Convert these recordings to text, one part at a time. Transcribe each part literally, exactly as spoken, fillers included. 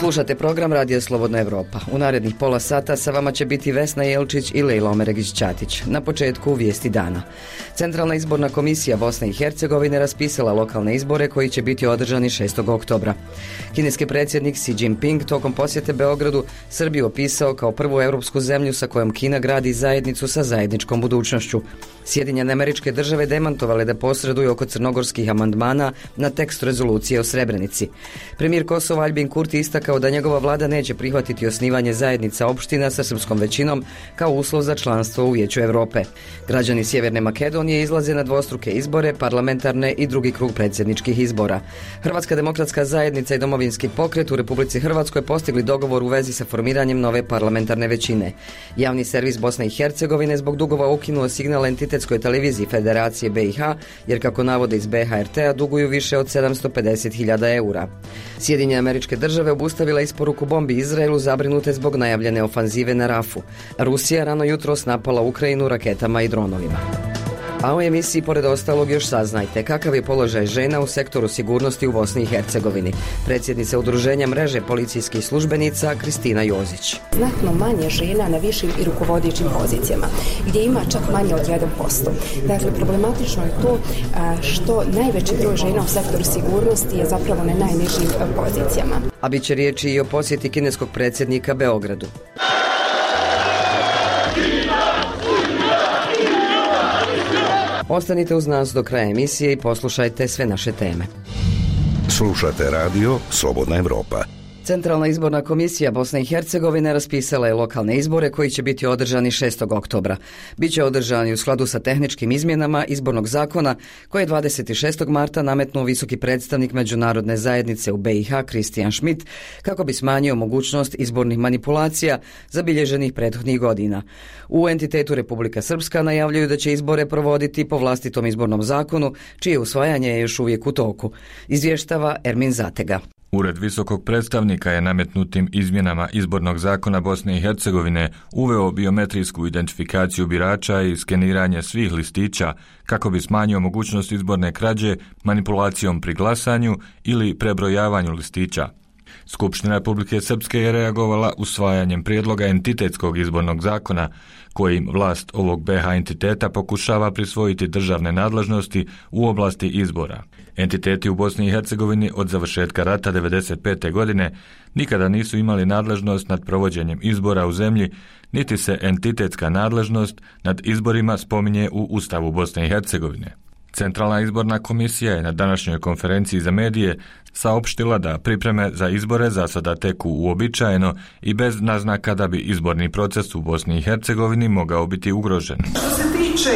Slušate program Radija Slobodna Evropa. U narednih pola sata sa vama će biti Vesna Jelčić i Lejla Omeregić-Ćatić. Na početku vijesti dana. Centralna izborna komisija Bosne i Hercegovine raspisala lokalne izbore koji će biti održani šestog oktobra. Kineski predsjednik Xi Jinping tokom posjete Beogradu Srbiju opisao kao prvu europsku zemlju sa kojom Kina gradi zajednicu sa zajedničkom budućnošću. Sjedinjene Američke Države demantovale da posreduju oko crnogorskih amandmana na tekst rezolucije o Srebrenici. Premijer Kosova Aljbin Kurti istakao da njegova vlada neće prihvatiti osnivanje zajednica opština sa srpskom većinom kao uslov za članstvo u Vijeću Europe. Građani Sjeverne Makedonije izlaze na dvostruke izbore, parlamentarne i drugi krug predsjedničkih izbora. Hrvatska demokratska zajednica i Domovinski pokret u Republici Hrvatskoj postigli dogovor u vezi sa formiranjem nove parlamentarne većine. Javni servis Bosne i Hercegovine zbog dugova ukinuo signal entitetskoj televiziji Federacije B i H, jer kako navode iz B H R T-a duguju više od sedamsto pedeset hiljada eura. Sjedinjene Američke Države obustavila isporuku bombi Izraelu zabrinute zbog najavljene ofanzive na Rafu. Rusija rano jutros napala Ukrajinu raketama i dronovima. A u emisiji pored ostalog još saznajte kakav je položaj žena u sektoru sigurnosti u Bosni i Hercegovini. Predsjednica udruženja mreže policijskih službenica Kristina Jozić. Znatno manje žena na višim i rukovodećim pozicijama, gdje ima čak manje od jedan posto. Dakle, problematično je to što najveći broj žena u sektoru sigurnosti je zapravo na najnižim pozicijama. A bit će riječi i o posjeti kineskog predsjednika Beogradu. Ostanite uz nas do kraja emisije i poslušajte sve naše teme. Slušate radio Slobodna Evropa. Centralna izborna komisija Bosne i Hercegovine raspisala je lokalne izbore koji će biti održani šestog oktobra. Biće održani u skladu sa tehničkim izmjenama izbornog zakona koje je dvadeset šestog marta nametnuo visoki predstavnik međunarodne zajednice u B i H Christian Schmidt kako bi smanjio mogućnost izbornih manipulacija zabilježenih prethodnih godina. U entitetu Republika Srpska najavljuju da će izbore provoditi po vlastitom izbornom zakonu, čije usvajanje je još uvijek u toku. Izvještava Ermin Zatega. Ured visokog predstavnika je nametnutim izmjenama izbornog zakona Bosne i Hercegovine uveo biometrijsku identifikaciju birača i skeniranje svih listića kako bi smanjio mogućnost izborne krađe manipulacijom pri glasanju ili prebrojavanju listića. Skupština Republike Srpske je reagovala usvajanjem prijedloga entitetskog izbornog zakona kojim vlast ovog B H entiteta pokušava prisvojiti državne nadležnosti u oblasti izbora. Entiteti u Bosni i Hercegovini od završetka rata devedeset pete godine nikada nisu imali nadležnost nad provođenjem izbora u zemlji, niti se entitetska nadležnost nad izborima spominje u Ustavu Bosne i Hercegovine. Centralna izborna komisija je na današnjoj konferenciji za medije saopštila da pripreme za izbore za sada teku uobičajeno i bez naznaka da bi izborni proces u Bosni i Hercegovini mogao biti ugrožen. Što se tiče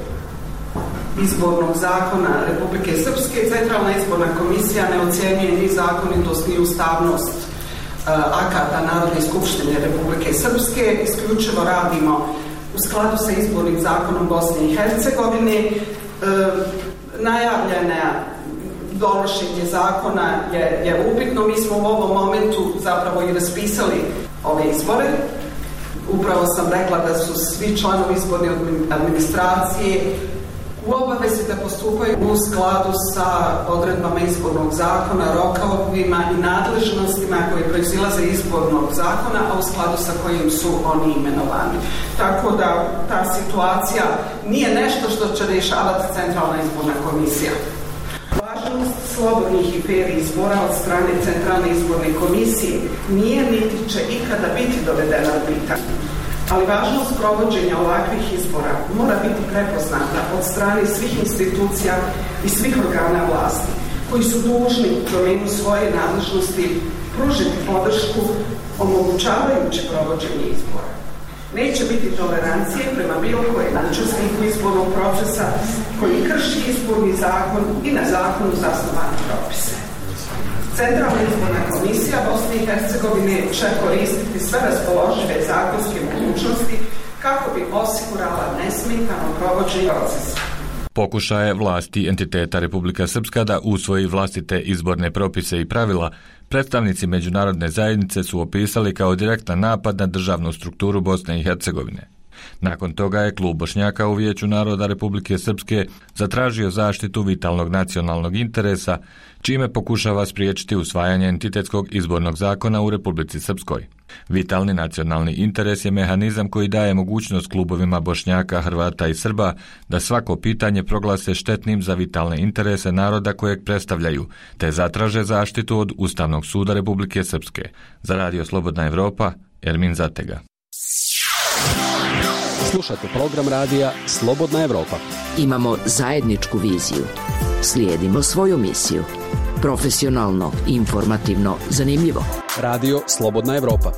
izbornog zakona Republike Srpske, Centralna izborna komisija ne ocjenjuje ni zakonitost ni ustavnost uh, akata Narodne skupštine Republike Srpske. Isključivo radimo u skladu sa izbornim zakonom Bosne i Hercegovine. Uh, najavljena donošenje zakona je, je upitno. Mi smo u ovom momentu zapravo i raspisali ove izbore. Upravo sam rekla da su svi članovi izborne administracije u obavezi da postupaju u skladu sa odredbama izbornog zakona, rokovima i nadležnostima koje proizilaze izbornog zakona, a u skladu sa kojim su oni imenovani. Tako da ta situacija nije nešto što će rješavati Centralna izborna komisija. Važnost slobodnih i fer izbora od strane Centralne izborne komisije nije niti će ikada biti dovedena u pitanje. Ali važnost provođenja ovakvih izbora mora biti prepoznata od strane svih institucija i svih organa vlasti koji su dužni u domenu svoje nadležnosti pružiti podršku omogućavajući provođenje izbora. Neće biti tolerancije prema bilo kojem učesniku izbornog procesa koji krši izborni zakon i na zakonu zasnovane propise. Centralna izborna komisija Bosne i Hercegovine će koristiti sve raspoložive zakonske mogućnosti kako bi osigurala nesmetano provođenje procesa. Pokušaje vlasti entiteta Republika Srpska da usvoji vlastite izborne propise i pravila, predstavnici međunarodne zajednice su opisali kao direktan napad na državnu strukturu Bosne i Hercegovine. Nakon toga je Klub Bošnjaka u Vijeću naroda Republike Srpske zatražio zaštitu vitalnog nacionalnog interesa, čime pokušava spriječiti usvajanje entitetskog izbornog zakona u Republici Srpskoj. Vitalni nacionalni interes je mehanizam koji daje mogućnost klubovima Bošnjaka, Hrvata i Srba da svako pitanje proglase štetnim za vitalne interese naroda kojeg predstavljaju, te zatraže zaštitu od Ustavnog suda Republike Srpske. Za Radio Slobodna Evropa, Ermin Zatega. Slušajte program radija Slobodna Evropa. Imamo zajedničku viziju. Slijedimo svoju misiju. Profesionalno, informativno, zanimljivo. Radio Slobodna Evropa.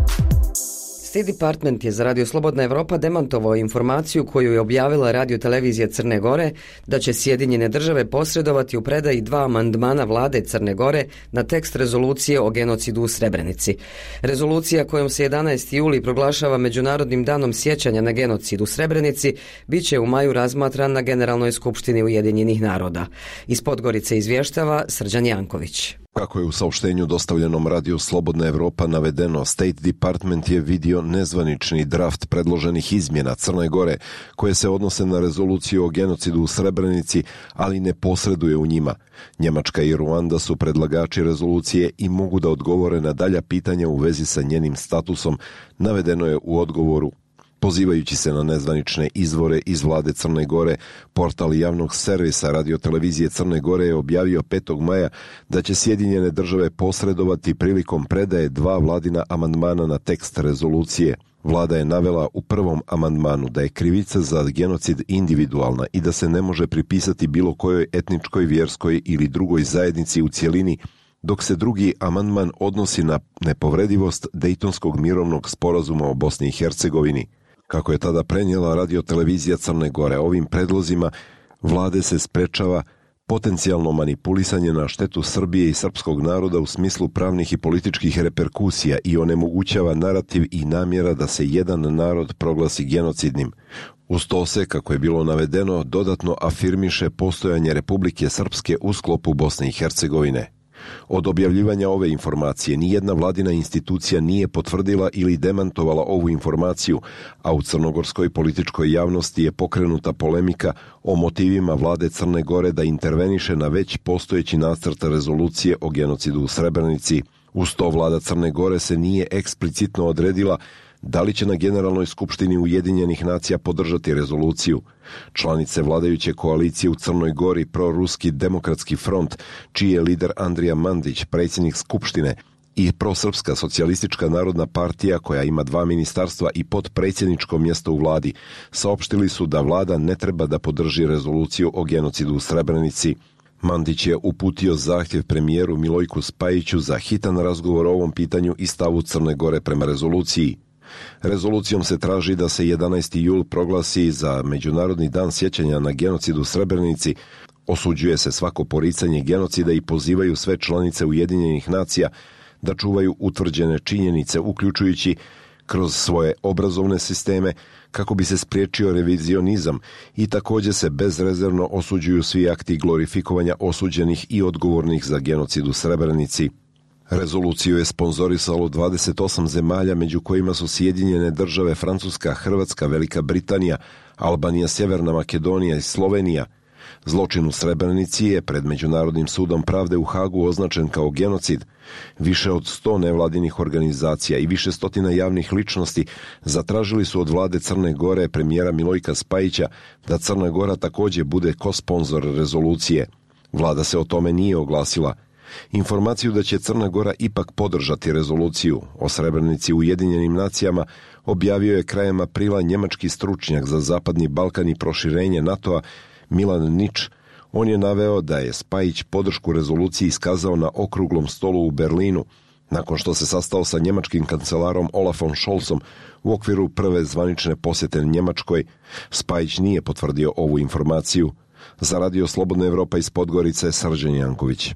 State Department je za Radio Slobodna Evropa demantovao informaciju koju je objavila radiotelevizija Crne Gore da će Sjedinjene države posredovati u predaji dva amandmana vlade Crne Gore na tekst rezolucije o genocidu u Srebrenici. Rezolucija kojom se jedanaesti juli proglašava Međunarodnim danom sjećanja na genocid u Srebrenici bit će u maju razmatran na Generalnoj skupštini Ujedinjenih naroda. Iz Podgorice izvještava Srđan Janković. Kako je u saopštenju dostavljenom Radio Slobodna Evropa navedeno, State Department je vidio nezvanični draft predloženih izmjena Crne Gore koje se odnose na rezoluciju o genocidu u Srebrenici, ali ne posreduje u njima. Njemačka i Ruanda su predlagači rezolucije i mogu da odgovore na dalja pitanja u vezi sa njenim statusom, navedeno je u odgovoru. Pozivajući se na nezvanične izvore iz vlade Crne Gore, portal javnog servisa radiotelevizije Crne Gore je objavio petog maja da će Sjedinjene države posredovati prilikom predaje dva vladina amandmana na tekst rezolucije. Vlada je navela u prvom amandmanu da je krivica za genocid individualna i da se ne može pripisati bilo kojoj etničkoj, vjerskoj ili drugoj zajednici u cjelini, dok se drugi amandman odnosi na nepovredivost Dejtonskog mirovnog sporazuma o Bosni i Hercegovini. Kako je tada prenijela radiotelevizija Crne Gore, ovim predlozima vlade se sprečava potencijalno manipulisanje na štetu Srbije i srpskog naroda u smislu pravnih i političkih reperkusija i onemogućava narativ i namjera da se jedan narod proglasi genocidnim. Uz to se, kako je bilo navedeno, dodatno afirmiše postojanje Republike Srpske u sklopu Bosne i Hercegovine. Od objavljivanja ove informacije nijedna vladina institucija nije potvrdila ili demantovala ovu informaciju, a u crnogorskoj političkoj javnosti je pokrenuta polemika o motivima vlade Crne Gore da interveniše na već postojeći nacrt rezolucije o genocidu u Srebrenici. Uz to vlada Crne Gore se nije eksplicitno odredila da li će na Generalnoj skupštini Ujedinjenih nacija podržati rezoluciju. Članice vladajuće koalicije u Crnoj Gori, proruski demokratski front, čiji je lider Andrija Mandić, predsjednik skupštine, i prosrpska socijalistička narodna partija, koja ima dva ministarstva i podpredsjedničko mjesto u vladi, saopštili su da vlada ne treba da podrži rezoluciju o genocidu u Srebrenici. Mandić je uputio zahtjev premijeru Milojku Spajiću za hitan razgovor o ovom pitanju i stavu Crne Gore prema rezoluciji. Rezolucijom se traži da se jedanaesti jul proglasi za Međunarodni dan sjećanja na genocid u Srebrenici, osuđuje se svako poricanje genocida i pozivaju sve članice Ujedinjenih nacija da čuvaju utvrđene činjenice, uključujući kroz svoje obrazovne sisteme, kako bi se spriječio revizionizam, i također se bezrezervno osuđuju svi akti glorifikovanja osuđenih i odgovornih za genocid u Srebrenici. Rezoluciju je sponzorisalo dvadeset osam zemalja, među kojima su Sjedinjene države, Francuska, Hrvatska, Velika Britanija, Albanija, Sjeverna Makedonija i Slovenija. Zločin u Srebrenici je pred Međunarodnim sudom pravde u Hagu označen kao genocid. Više od sto nevladinih organizacija i više stotina javnih ličnosti zatražili su od vlade Crne Gore, premijera Milojka Spajića, da Crna Gora također bude kosponzor rezolucije. Vlada se o tome nije oglasila. Informaciju da će Crna Gora ipak podržati rezoluciju o Srebrenici u Ujedinjenim nacijama objavio je krajem aprila njemački stručnjak za Zapadni Balkan i proširenje NATO-a Milan Nič. On je naveo da je Spajić podršku rezoluciji iskazao na okruglom stolu u Berlinu, nakon što se sastao sa njemačkim kancelarom Olafom Scholzom u okviru prve zvanične posjete Njemačkoj. Spajić nije potvrdio ovu informaciju. Za Radio Slobodna Evropa iz Podgorice, Srđan Janković.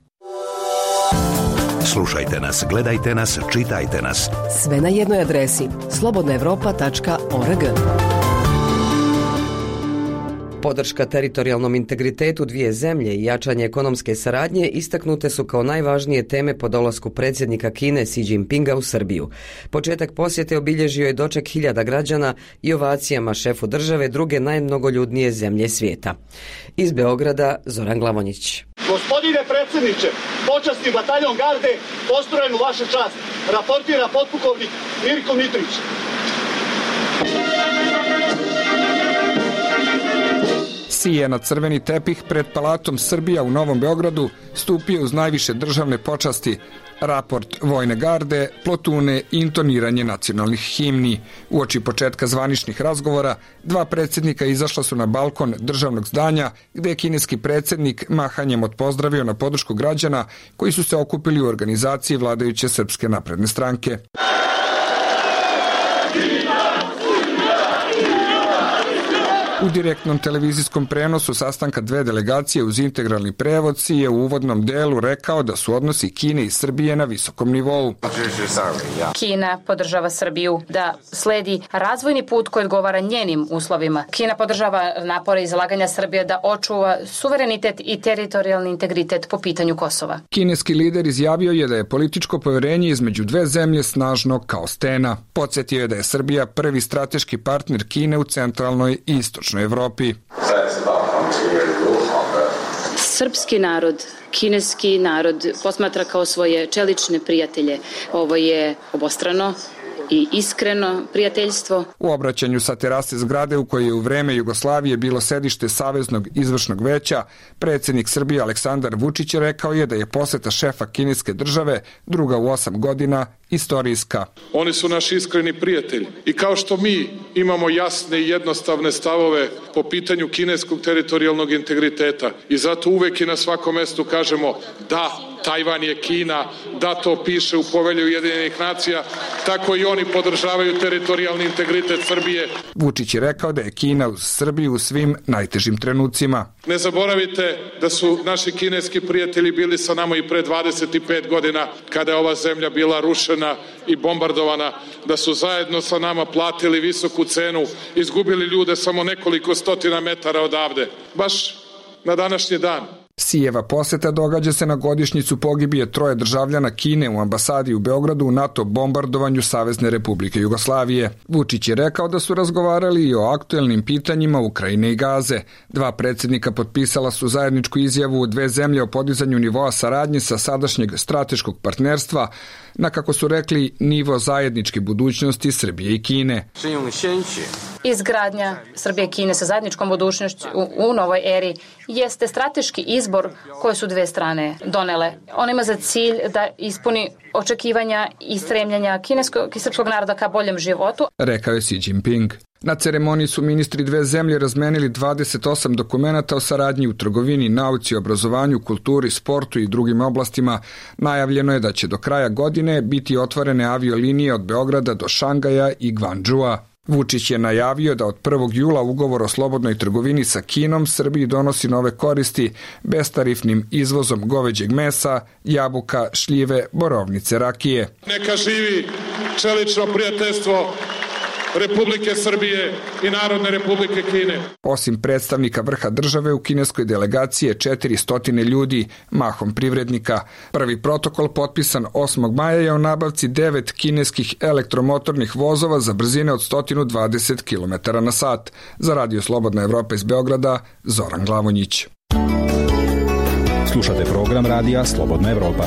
Slušajte nas, gledajte nas, čitajte nas. Sve na jednoj adresi slobodna evropa tačka org. Podrška teritorijalnom integritetu dvije zemlje i jačanje ekonomske saradnje istaknute su kao najvažnije teme po dolasku predsjednika Kine Xi Jinpinga u Srbiju. Početak posjete obilježio je doček hiljada građana i ovacijama šefu države druge najmnogoljudnije zemlje svijeta. Iz Beograda Zoran Glavonjić. Gospodine predsjedniče, počasni bataljon garde postrojen u vašu čast, raportira potpukovnik Mirko Mitrić. Sije na crveni tepih pred Palatom Srbija u Novom Beogradu stupio uz najviše državne počasti, raport vojne garde, plotune i intoniranje nacionalnih himni. Uoči početka zvaničnih razgovora, dva predsjednika izašla su na balkon državnog zdanja, gde je kineski predsjednik mahanjem odpozdravio na podršku građana koji su se okupili u organizaciji vladajuće Srpske napredne stranke. U direktnom televizijskom prenosu sastanka dve delegacije uz integralni prevod Xi je u uvodnom delu rekao da su odnosi Kine i Srbije na visokom nivou. Kina podržava Srbiju da sledi razvojni put koji odgovara njenim uslovima. Kina podržava napore i zalaganja Srbije da očuva suverenitet i teritorijalni integritet po pitanju Kosova. Kineski lider izjavio je da je političko poverenje između dve zemlje snažno kao stena. Podsjetio je da je Srbija prvi strateški partner Kine u centralnoj i istočnoj Evropi. Srpski narod, kineski narod posmatra kao svoje čelične prijatelje. Ovo je obostrano i iskreno prijateljstvo. U obraćanju sa terase zgrade u kojoj je u vreme Jugoslavije bilo sedište Saveznog izvršnog veća, predsjednik Srbije Aleksandar Vučić rekao je da je poseta šefa kineske države, druga u osam godina, istorijska. Oni su naši iskreni prijatelji i kao što mi imamo jasne i jednostavne stavove po pitanju kineskog teritorijalnog integriteta i zato uvek i na svakom mestu kažemo da, Tajvan je Kina, da to piše u Povelji Ujedinjenih nacija, tako i oni podržavaju teritorijalni integritet Srbije. Vučić je rekao da je Kina uz Srbiju u svim najtežim trenucima. Ne zaboravite da su naši kineski prijatelji bili sa nama i pre dvadeset pet godina kada je ova zemlja bila rušena i bombardovana, da su zajedno sa nama platili visoku cenu, izgubili ljude samo nekoliko stotina metara odavde. Baš na današnji dan. Xijeva poseta događa se na godišnjicu pogibije troje državljana Kine u ambasadi u Beogradu u NATO bombardovanju Savezne Republike Jugoslavije. Vučić je rekao da su razgovarali i o aktuelnim pitanjima Ukrajine i Gaze. Dva predsjednika potpisala su zajedničku izjavu u dve zemlje o podizanju nivoa saradnje sa sadašnjeg strateškog partnerstva na, kako su rekli, nivo zajedničke budućnosti Srbije i Kine. Izgradnja Srbije i Kine sa zajedničkom budućnošću u, u novoj eri jeste strateški izbor koje su dve strane donele. On ima za cilj da ispuni očekivanja i stremljenja kineskog i srpskog naroda ka boljem životu, rekao je Xi Jinping. Na ceremoniji su ministri dve zemlje razmenili dvadeset osam dokumenata o saradnji u trgovini, nauci, obrazovanju, kulturi, sportu i drugim oblastima. Najavljeno je da će do kraja godine biti otvorene aviolinije od Beograda do Šangaja i Gvandžua. Vučić je najavio da od prvog jula ugovor o slobodnoj trgovini sa Kinom Srbiji donosi nove koristi bestarifnim izvozom goveđeg mesa, jabuka, šljive, borovnice, rakije. Neka živi čelično prijateljstvo Republike Srbije i Narodne Republike Kine. Osim predstavnika vrha države u kineskoj delegaciji je četiristo ljudi, mahom privrednika. Prvi protokol potpisan osmog maja je o nabavci devet kineskih elektromotornih vozova za brzine od sto dvadeset kilometara na sat. Za Radio Slobodna Evropa iz Beograda, Zoran Glavonjić. Slušate program Radija Slobodna Evropa.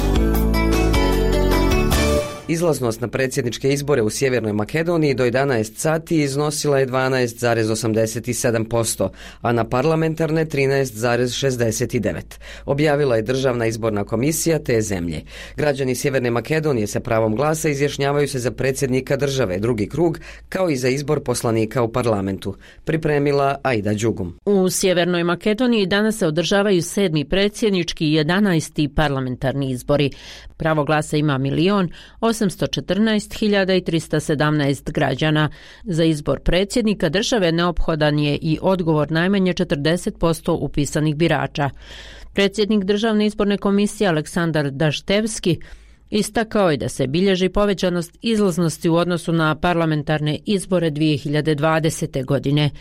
Izlaznost na predsjedničke izbore u Sjevernoj Makedoniji do jedanaest sati iznosila je dvanaest zarez osamdeset sedam posto, a na parlamentarne trinaest zarez šezdeset devet. Objavila je Državna izborna komisija te zemlje. Građani Sjeverne Makedonije sa pravom glasa izjašnjavaju se za predsjednika države, drugi krug, kao i za izbor poslanika u parlamentu. Pripremila Aida Đugum. U Sjevernoj Makedoniji danas se održavaju sedmi predsjednički i jedanaesti parlamentarni izbori. Pravo glasa ima milion osamsto četrnaest hiljada trista sedamnaest građana. Za izbor predsjednika države neophodan je i odgovor najmanje četrdeset posto upisanih birača. Predsjednik Državne izborne komisije Aleksandar Daštevski Istakao je da se bilježi povećanost izlaznosti u odnosu na parlamentarne izbore dvije hiljade dvadesete. godine.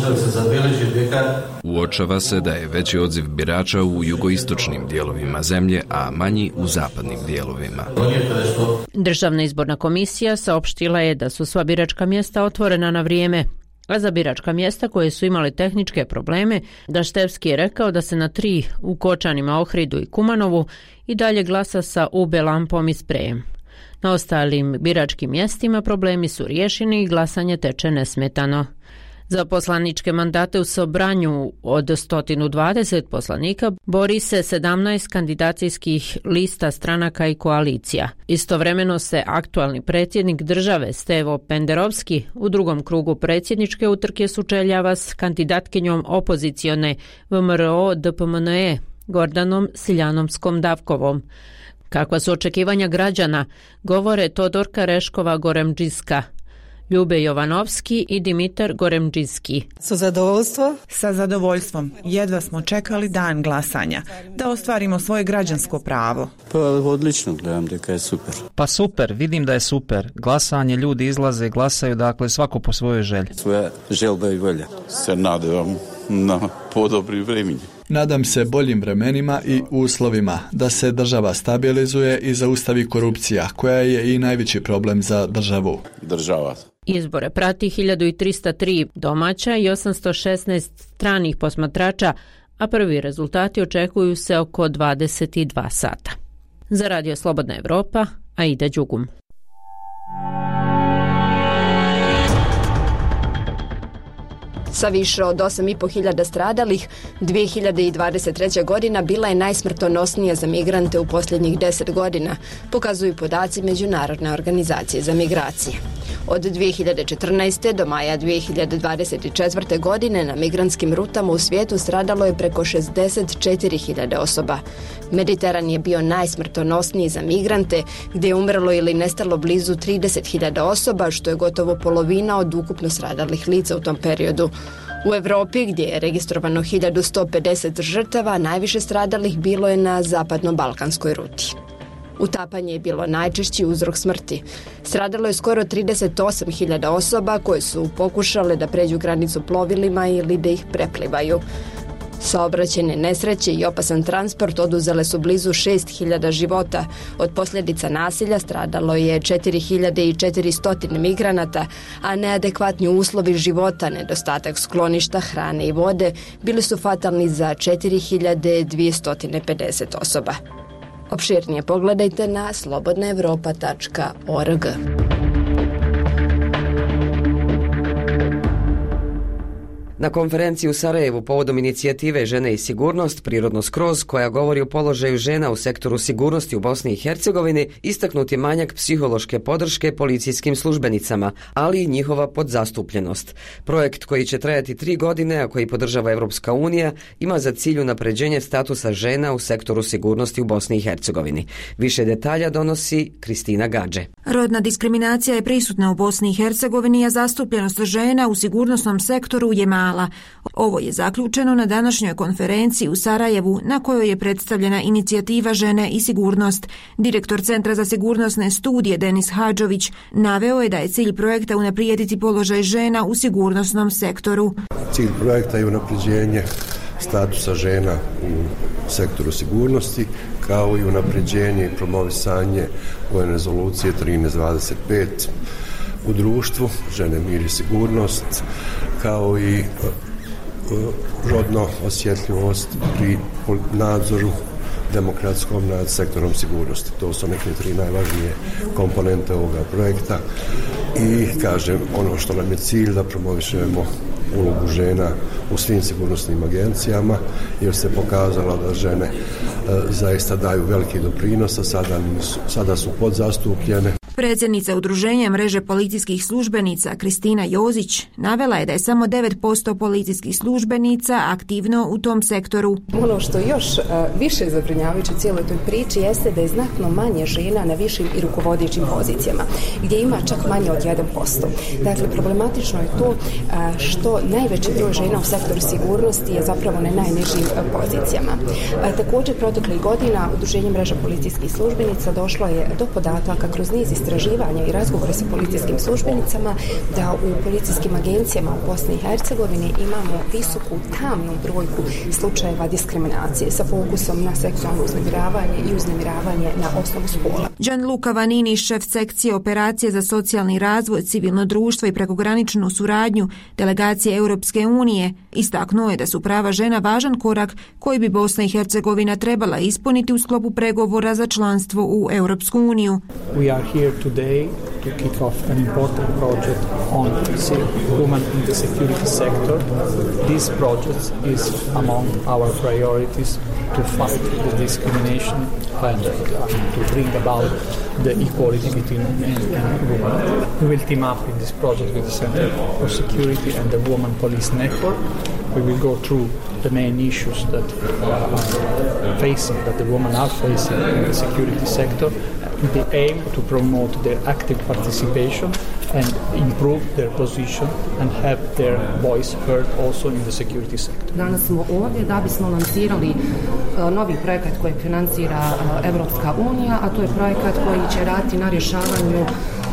Uočava se da je veći odziv birača u jugoistočnim dijelovima zemlje, a manji u zapadnim dijelovima. Državna izborna komisija saopštila je da su sva biračka mjesta otvorena na vrijeme, a za biračka mjesta koje su imali tehničke probleme, Daštevski je rekao da se na tri u Kočanima, Ohridu i Kumanovu i dalje glasa sa U B lampom i sprejem. Na ostalim biračkim mjestima problemi su riješeni i glasanje teče nesmetano. Za poslaničke mandate u Sobranju od sto dvadeset poslanika bori se sedamnaest kandidacijskih lista stranaka i koalicija. Istovremeno se aktualni predsjednik države Stevo Penderovski u drugom krugu predsjedničke utrke sučeljava s kandidatkinjom opozicione V M R O D P M N E Gordanom Siljanovskom Davkovom. Kakva su očekivanja građana, govore Todorka Reškova-Goremđiska, Ljube Jovanovski i Dimitar Goremđiski. Sa zadovoljstvom? Sa zadovoljstvom. Jedva smo čekali dan glasanja, da ostvarimo svoje građansko pravo. Pa odlično, gledam da je super. Pa super, vidim da je super. Glasanje, ljudi izlaze, glasaju, dakle svako po svojoj želji. Svoja želba i volja. Se nadam na podobri vremeni. Nadam se boljim vremenima i uslovima, da se država stabilizuje i zaustavi korupcija, koja je i najveći problem za državu. Država. Izbore prati hiljadu trista tri domaća i osamsto šesnaest stranih posmatrača, a prvi rezultati očekuju se oko dvadeset dva sata. Za Radio Slobodna Evropa, Aida Đugum. Sa više od osam i po hiljada stradalih, dvije hiljade dvadeset treća. godina bila je najsmrtonosnija za migrante u posljednjih deset godina, pokazuju podaci Međunarodne organizacije za migracije. Od dvije hiljade četrnaeste. do maja dvije hiljade dvadeset četvrte. godine na migrantskim rutama u svijetu stradalo je preko šezdeset četiri hiljade osoba. Mediteran je bio najsmrtonosniji za migrante, gdje je umrlo ili nestalo blizu trideset hiljada osoba, što je gotovo polovina od ukupno stradalih lica u tom periodu. U Europi, gdje je registrovano hiljadu sto pedeset žrtava, najviše stradalih bilo je na zapadno-balkanskoj ruti. Utapanje je bilo najčešći uzrok smrti. Stradalo je skoro trideset osam hiljada osoba koje su pokušale da pređu granicu plovilima ili da ih preplivaju. Saobraćajne nesreće i opasan transport oduzele su blizu šest hiljada života. Od posljedica nasilja stradalo je četiri hiljade četiristo migranata, a neadekvatni uslovi života, nedostatak skloništa, hrane i vode bili su fatalni za četiri hiljade dvjesto pedeset osoba. Opširnije pogledajte na slobodna evropa tačka org. Na konferenciji u Sarajevu povodom inicijative Žene i sigurnost, Prirodno skroz, koja govori o položaju žena u sektoru sigurnosti u Bosni i Hercegovini, istaknut je manjak psihološke podrške policijskim službenicama, ali i njihova podzastupljenost. Projekt koji će trajati tri godine, a koji podržava Evropska unija, ima za cilj unapređenje statusa žena u sektoru sigurnosti u Bosni i Hercegovini. Više detalja donosi Kristina Gadže. Rodna diskriminacija je prisutna u Bosni i Hercegovini, a zastupljenost žena u sigurnosnom sektoru je mala. Ovo je zaključeno na današnjoj konferenciji u Sarajevu, na kojoj je predstavljena inicijativa Žene i sigurnost. Direktor Centra za sigurnosne studije Denis Hadžović naveo je da je cilj projekta unaprijediti položaj žena u sigurnosnom sektoru. Cilj projekta je unapređenje statusa žena u sektoru sigurnosti, kao i unapređenje i promovisanje vojne rezolucije trinaest dvadeset pet u društvu, žene, mir i sigurnost, kao i rodno osjetljivost pri nadzoru demokratskom nad sektorom sigurnosti. To su neke tri najvažnije komponente ovoga projekta i kažem, ono što nam je cilj da promovišemo ulogu žena u svim sigurnosnim agencijama, jer se pokazalo da žene e, zaista daju veliki doprinos, a sada, nisu, sada su podzastupljene. Predsjednica Udruženja mreže policijskih službenica Kristina Jozić navela je da je samo devet posto policijskih službenica aktivno u tom sektoru. Ono što još uh, više zabrinjavajuće u cijeloj toj priči jeste da je znatno manje žena na višim i rukovodećim pozicijama, gdje ima čak manje od jedan posto. Dakle, problematično je to uh, što najveći broj žena u sektoru sigurnosti je zapravo na najnižim uh, pozicijama. Uh, također, proteklih godina Udruženje mreža policijskih službenica došlo je do podataka kroz niz istraživanja i razgovora sa policijskim službenicama da u policijskim agencijama u Bosni i Hercegovini imamo visoku tamnu brojku slučajeva diskriminacije sa fokusom na seksualno uznemiravanje i uznemiravanje na osnovu spola. Gianluca Vanini, šef sekcije operacije za socijalni razvoj, civilno društvo i prekograničnu suradnju delegacije Europske unije, istaknuo je da su prava žena važan korak koji bi Bosna i Hercegovina trebala ispuniti u sklopu pregovora za članstvo u Europsku uniju. We are here today to kick off an important project on women in the security sector. This project is among our priorities to fight the discrimination and to bring about the equality between men and women. We will team up in this project with the Center for Security and the Women Police Network. We will go through the main issues that uh, are facing, that the women are facing in the security sector, with the aim to promote their active participation and improve their position and have their voice heard also in the security sector. Danas smo ovdje da bismo lansirali uh, novi projekat koji financira uh, Evropska unija, a to je projekat koji će raditi na rješavanju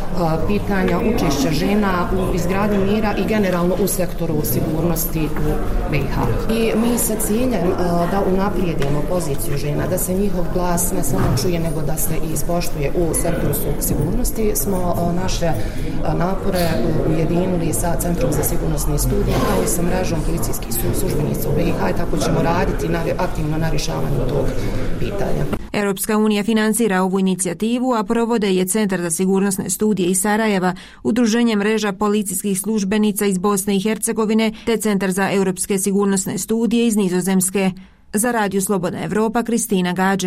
pitanja učešća žena u izgradnji mira i generalno u sektoru sigurnosti u B i H. I mi sa ciljem da unaprijedimo poziciju žena, da se njihov glas ne samo čuje, nego da se i ispoštuje u sektoru sigurnosti, smo naše napore ujedinili sa Centrom za sigurnosne studije kao i sa mrežom policijskih službenica u B i H i tako ćemo raditi na, aktivno na rješavanju tog pitanja. Europska unija financira ovu inicijativu, a provode je Centar za sigurnosne studije iz Sarajeva, Udruženje mreža policijskih službenica iz Bosne i Hercegovine te Centar za europske sigurnosne studije iz Nizozemske. Za Radio Slobodna Evropa, Kristina Gađe.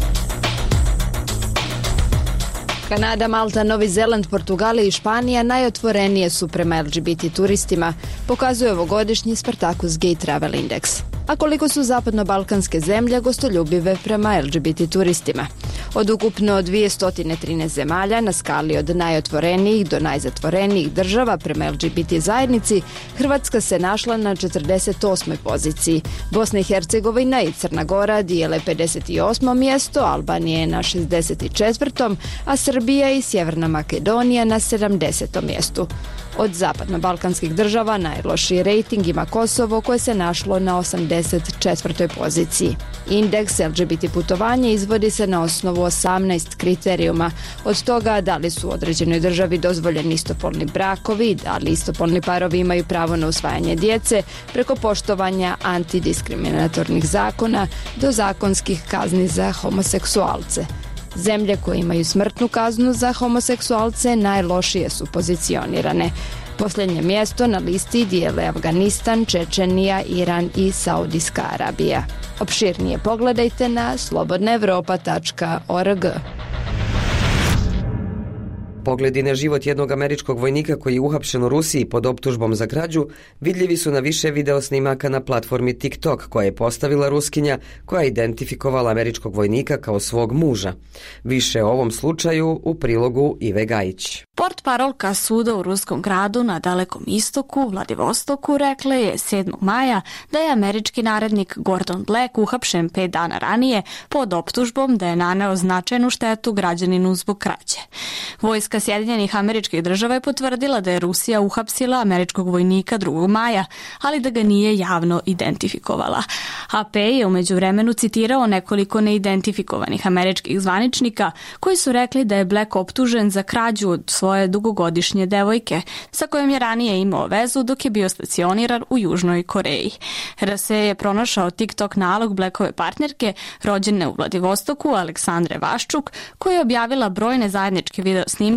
Kanada, Malta, Novi Zeland, Portugalija i Španija najotvorenije su prema L G B T turistima, pokazuje ovogodišnji Spartacus Gay Travel Index. A koliko su zapadno-balkanske zemlje gostoljubive prema L G B T turistima? Od ukupno dvjesto trinaest zemalja na skali od najotvorenijih do najzatvorenijih država prema L G B T zajednici, Hrvatska se našla na četrdeset osmoj poziciji. Bosna i Hercegovina i Crna Gora dijele pedeset osmo mjesto, Albanija je na šezdeset četvrtom, a Srbija i Sjeverna Makedonija na sedamdesetom mjestu. Od zapadno-balkanskih država najlošiji rejting ima Kosovo koje se našlo na osamdeset četvrtoj poziciji. Indeks L G B T putovanja izvodi se na osnovu osamnaest kriterijuma. Od toga da li su u određenoj državi dozvoljeni istopolni brakovi, da li istopolni parovi imaju pravo na usvajanje djece, preko poštovanja antidiskriminatornih zakona do zakonskih kazni za homoseksualce. Zemlje koje imaju smrtnu kaznu za homoseksualce najlošije su pozicionirane. Posljednje mjesto na listi dijele Afganistan, Čečenija, Iran i Saudijska Arabija. Opširnije pogledajte na slobodna evropa tačka org. Pogledi na život jednog američkog vojnika koji je uhapšen u Rusiji pod optužbom za krađu vidljivi su na više video snimaka na platformi TikTok koja je postavila Ruskinja koja je identifikovala američkog vojnika kao svog muža. Više o ovom slučaju u prilogu Ive Gajić. Portparolka suda u ruskom gradu na Dalekom istoku, Vladivostoku, rekla je sedmog maja da je američki narednik Gordon Black uhapšen pet dana ranije pod optužbom da je naneo značajnu štetu građaninu zbog krađe. Vojska Sjedinjenih Američkih Država je potvrdila da je Rusija uhapsila američkog vojnika drugog maja, ali da ga nije javno identifikovala. A P je u međuvremenu citirao nekoliko neidentifikovanih američkih zvaničnika koji su rekli da je Black optužen za krađu od svoje dugogodišnje devojke, sa kojom je ranije imao vezu dok je bio stacioniran u Južnoj Koreji. R S E je pronašao TikTok nalog Blackove partnerke, rođene u Vladivostoku, Aleksandre Vaščuk, koja je objavila brojne zajedničke video snimke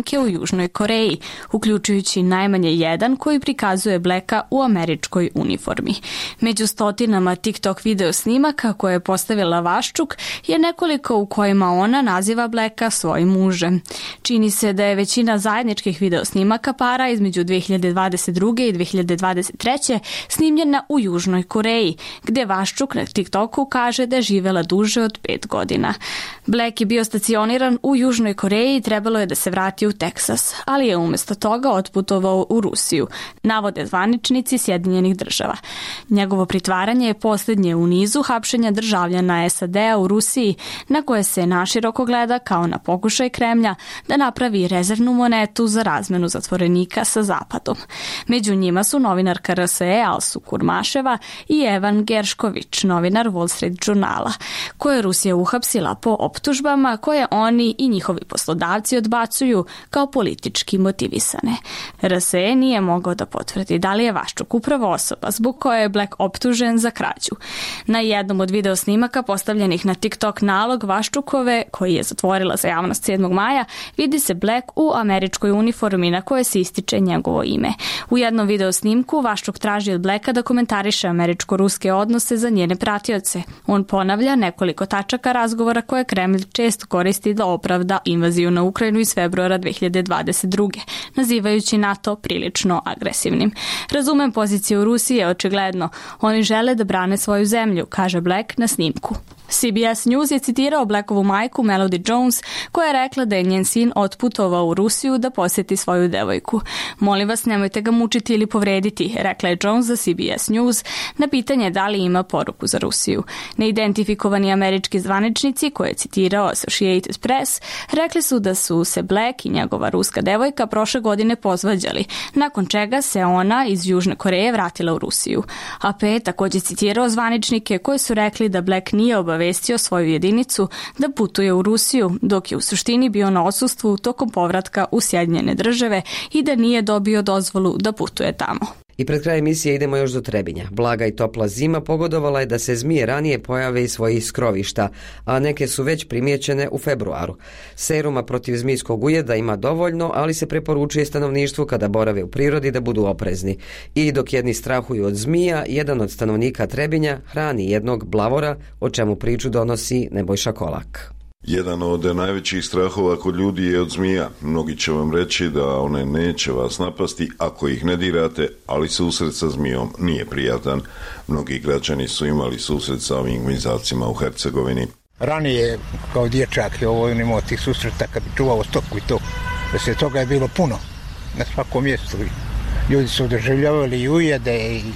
snimke u Južnoj Koreji, uključujući najmanje jedan koji prikazuje Blacka u američkoj uniformi. Među stotinama TikTok video snimaka koje je postavila Vaščuk je nekoliko u kojima ona naziva Blacka svojim mužem. Čini se da je većina zajedničkih video snimaka para između dve hiljade dvadeset druge i dve hiljade dvadeset treće snimljena u Južnoj Koreji, gde Vaščuk na TikToku kaže da je živela duže od pet godina. Black je bio stacioniran u Južnoj Koreji i trebalo je da se vrati u Teksas, ali je umjesto toga otputovao u Rusiju, navode zvaničnici Sjedinjenih država. Njegovo pritvaranje je posljednje u nizu hapšenja državljana S A D-a u Rusiji, na koje se naširoko gleda kao na pokušaj Kremlja da napravi rezervnu monetu za razmenu zatvorenika sa Zapadom. Među njima su novinarka R S E Alsu Kurmaševa i Evan Geršković, novinar Wall Street Journala, koje je Rusija uhapsila po optužbama koje oni i njihovi poslodavci odbacuju kao politički motivisane. R S E nije mogao da potvrdi da li je Vaščuk upravo osoba zbog koje je Black optužen za krađu. Na jednom od video snimaka postavljenih na TikTok nalog Vaščukove, koji je zatvorila za javnost sedmog maja, vidi se Black u američkoj uniformi na koje se ističe njegovo ime. U jednom video snimku Vaščuk traži od Blacka da komentariše američko-ruske odnose za njene pratioce. On ponavlja nekoliko tačaka razgovora koje Kremlj često koristi da opravda invaziju na Ukrajinu iz februara dve hiljade dvadeset druge, nazivajući NATO prilično agresivnim. Razumem poziciju Rusije, očigledno. Oni žele da brane svoju zemlju, kaže Black na snimku. C B S News je citirao Blackovu majku Melody Jones, koja je rekla da je njen sin otputovao u Rusiju da posjeti svoju devojku. Molim vas, nemojte ga mučiti ili povrediti, rekla je Jones za C B S News na pitanje da li ima poruku za Rusiju. Neidentifikovani američki zvaničnici, koje je citirao Associated Press, rekli su da su se Black i njegova ruska devojka prošle godine pozvađali, nakon čega se ona iz Južne Koreje vratila u Rusiju. A P je također citirao zvaničnike koji su rekli da Black nije obavestio svoju jedinicu da putuje u Rusiju, dok je u suštini bio na odsustvu tokom povratka u Sjedinjene države i da nije dobio dozvolu da putuje tamo. I pred kraj emisije idemo još do Trebinja. Blaga i topla zima pogodovala je da se zmije ranije pojave iz svojih skrovišta, a neke su već primijećene u februaru. Seruma protiv zmijskog ujeda ima dovoljno, ali se preporučuje stanovništvu kada borave u prirodi da budu oprezni. I dok jedni strahuju od zmija, jedan od stanovnika Trebinja hrani jednog blavora, o čemu priču donosi Nebojša Kolak. Jedan od najvećih strahova kod ljudi je od zmija. Mnogi će vam reći da one neće vas napasti ako ih ne dirate, ali susret sa zmijom nije prijatan. Mnogi građani su imali susret sa ovim gmizacima u Hercegovini. Ranije, kao dječak, je ovo imao tih susreta kad bi čuvao stoku i to. Da se toga je bilo puno na svakom mjestu. Ljudi su doživljavali i ujede i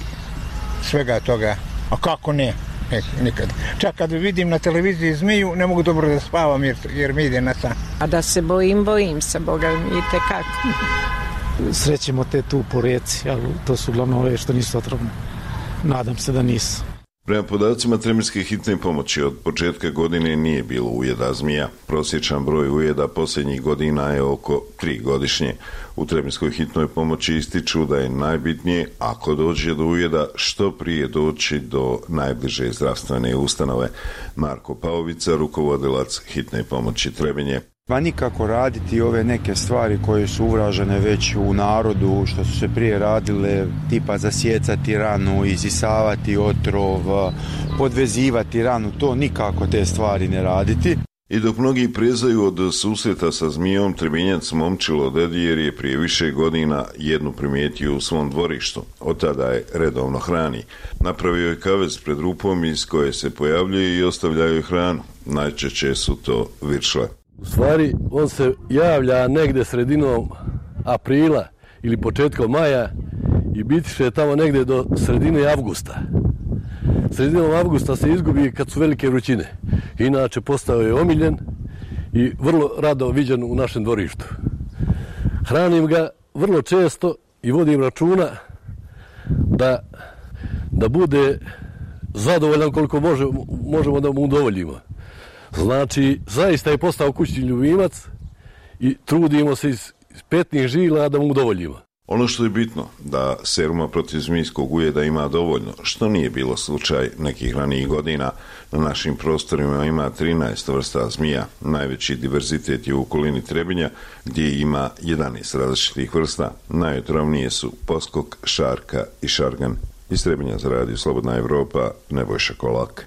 svega toga. A kako ne? Ne, nikad. Čak kad vidim na televiziji zmiju, ne mogu dobro da spavam jer, jer mi ide na san. A da se bojim, bojim se, Boga mi i tekako. Srećemo te tu po reci, ali to su uglavnom ove što nisu otrovne. Nadam se da nisu. Prema podacima Trebinjske hitne pomoći od početka godine nije bilo ujeda zmija. Prosječan broj ujeda posljednjih godina je oko tri godišnje. U Trebinjskoj hitnoj pomoći ističu da je najbitnije, ako dođe do ujeda, što prije doći do najbliže zdravstvene ustanove. Marko Paovica, rukovodilac hitne pomoći Trebinje. Pa nikako raditi ove neke stvari koje su uvražene već u narodu, što su se prije radile, tipa zasjecati ranu, isisavati otrov, podvezivati ranu, to nikako te stvari ne raditi. I dok mnogi prezaju od susreta sa zmijom, Trebinjac Momčilo Dedijer je prije više godina jednu primijetio u svom dvorištu. Od tada je redovno hrani. Napravio je kavez pred rupom iz koje se pojavljuje i ostavljaju hranu. Najčešće su to viršle. U stvari, on se javlja negdje sredinom aprila ili početkom maja i bitiše tamo negdje do sredine avgusta. Sredinom avgusta se izgubi kad su velike vrućine. Inače, postao je omiljen i vrlo rado viđen u našem dvorištu. Hranim ga vrlo često i vodim računa da, da bude zadovoljan koliko može, možemo da mu udovoljimo. Znači, zaista je postao kućni ljubimac i trudimo se iz petnih žila da mu udovoljimo. Ono što je bitno, da seruma protiv zmijskog ujeda ima dovoljno, što nije bilo slučaj nekih ranijih godina. Na našim prostorima ima trinaest vrsta zmija, najveći diverzitet je u okolini Trebinja, gdje ima jedanaest različitih vrsta. Najotrovnije su poskok, šarka i šargan. Iz Trebinja za radio Slobodna Evropa, Nebojša Kolak.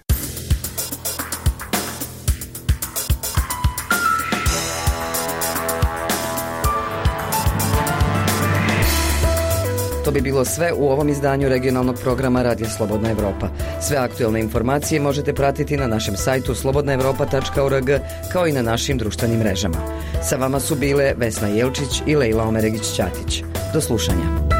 To bi bilo sve u ovom izdanju regionalnog programa Radija Slobodna Evropa. Sve aktuelne informacije možete pratiti na našem sajtu slobodna evropa tačka org kao i na našim društvenim mrežama. Sa vama su bile Vesna Jelčić i Lejla Omeregić-Ćatić. Do slušanja.